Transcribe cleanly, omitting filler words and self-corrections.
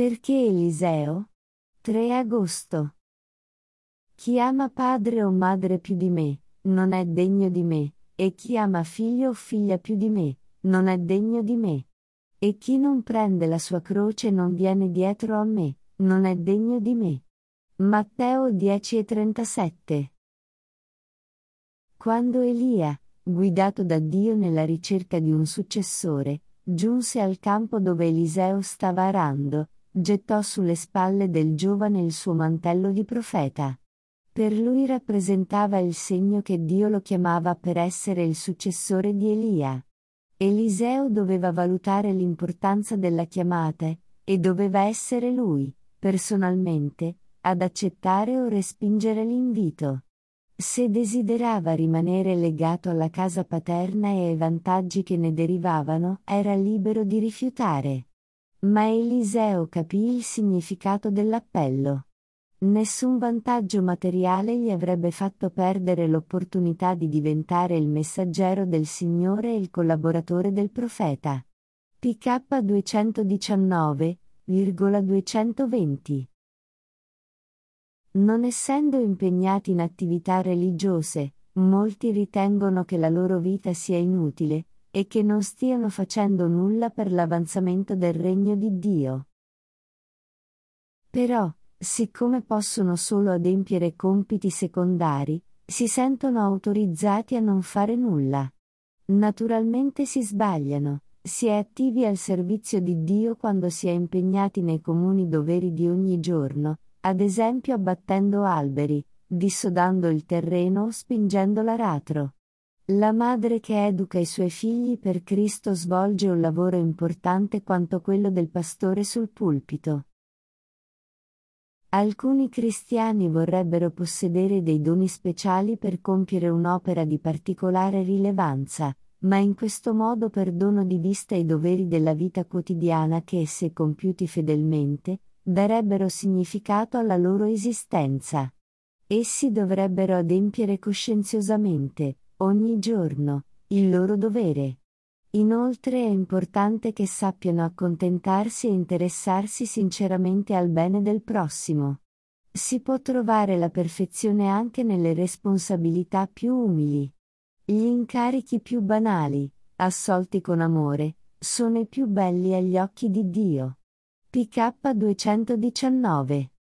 Perché Eliseo? 3 agosto. Chi ama padre o madre più di me, non è degno di me, e chi ama figlio o figlia più di me, non è degno di me. E chi non prende la sua croce e non viene dietro a me, non è degno di me. Matteo 10,37. Quando Elia, guidato da Dio nella ricerca di un successore, giunse al campo dove Eliseo stava arando, gettò sulle spalle del giovane il suo mantello di profeta. Per lui rappresentava il segno che Dio lo chiamava per essere il successore di Elia. Eliseo doveva valutare l'importanza della chiamata, e doveva essere lui, personalmente, ad accettare o respingere l'invito. Se desiderava rimanere legato alla casa paterna e ai vantaggi che ne derivavano, era libero di rifiutare. Ma Eliseo capì il significato dell'appello. Nessun vantaggio materiale gli avrebbe fatto perdere l'opportunità di diventare il messaggero del Signore e il collaboratore del profeta. PK 219,220. Non essendo impegnati in attività religiose, molti ritengono che la loro vita sia inutile, e che non stiano facendo nulla per l'avanzamento del regno di Dio. Però, siccome possono solo adempiere compiti secondari, si sentono autorizzati a non fare nulla. Naturalmente si sbagliano, si è attivi al servizio di Dio quando si è impegnati nei comuni doveri di ogni giorno, ad esempio abbattendo alberi, dissodando il terreno o spingendo l'aratro. La madre che educa i suoi figli per Cristo svolge un lavoro importante quanto quello del pastore sul pulpito. Alcuni cristiani vorrebbero possedere dei doni speciali per compiere un'opera di particolare rilevanza, ma in questo modo perdono di vista i doveri della vita quotidiana che, se compiuti fedelmente, darebbero significato alla loro esistenza. Essi dovrebbero adempiere coscienziosamente, ogni giorno, il loro dovere. Inoltre è importante che sappiano accontentarsi e interessarsi sinceramente al bene del prossimo. Si può trovare la perfezione anche nelle responsabilità più umili. Gli incarichi più banali, assolti con amore, sono i più belli agli occhi di Dio. PK 219.